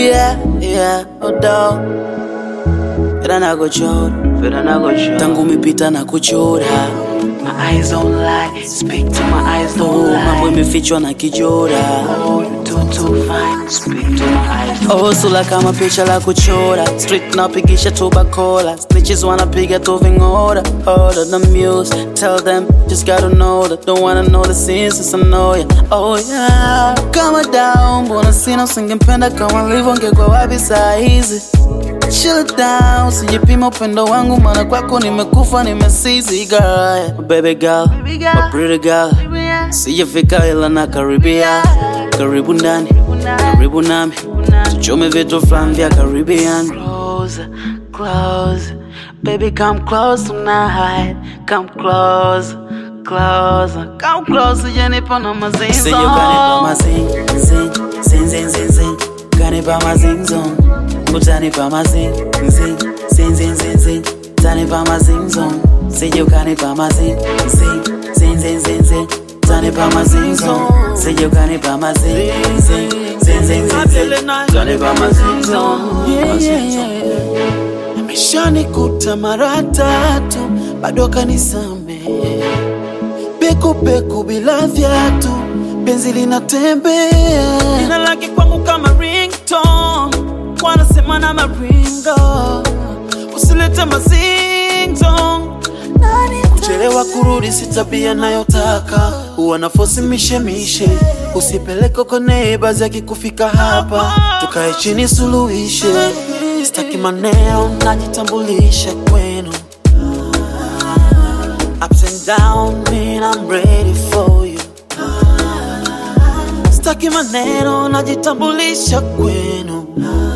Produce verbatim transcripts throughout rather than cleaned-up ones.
Yeah, yeah, no doubt. Fera na kuchora, fera na kuchora. Tangu umepita na kuchora. My eyes don't lie, speak to my eyes don't lie. Mambo imefichwa na kijora. Oh, you too too fine, speak to my eyes don't Oh, sula kama picha la kuchora. Street napigisha tu bakola. Snitches wanapiga tu vingora. Order the muse, tell them just gotta know that. Don't wanna know the scenes since I know ya. Oh yeah, kama down, mbona sina usingempenda kama livo ngekwa wapi saa hizi. Chill it down, sijipima upendo wangu maana kwako nimekufa nimesizi girl. My baby girl, my pretty girl. Sijafika ila na karibia. Karibu ndani, karibu nami. Tuchome vitu fulani vya Caribbean. Close, close, baby come close tonight. Come close, close, come close. Jenipa na mazinzo. Say you kanipa mazing, zing, zing, zing, zing, zing. Kanipa mazing zong. Utanipa mazing, zing, zing, zing, zing, zing. Tanipa mazing zong. Say you kanipa mazing, zing, zing, zing, zing, zing. Tanipa mazing zong. Say you kanipa mazing, zing, zing, zing, zing, zing. Tanipa mazing zong. Yeah, yeah, yeah. Ameshanikuta mara tatu bado kanisamehe. Peku peku bila viatu penzi linatembea. Jina lake kwangu kama ringtone. Wanasema na maringo. Usilete mazingzong. Kuchelewa kurudi si tabia nayotaka. Huwa na force mishe mishe. Usipeleke kwa neighbors yakikufika hapa. Tukae chini suluhishe. Sitaki maneno najitambulisha kwenu. Ups and down mean I'm ready for you. Sitaki maneno najitambulisha kwenu.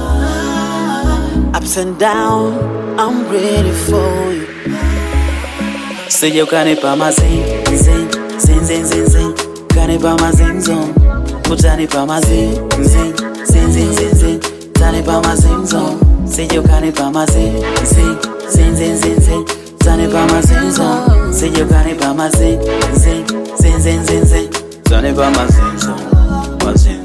Ups and down I'm ready for you. Say you kanipa mazing, zing, zing, zing, zing, zing. Kanipa mazing zong. Utanipa mazing, zing, zing, zing, zing, zing. Tanipa mazing zong. Say you kanipa mazing, zing, zing, zing, zing, zing. Tanipa mazing zong. Say you kanipa mazing, zing, zing, zing, zing, zing. Tanipa mazing zong, mazing.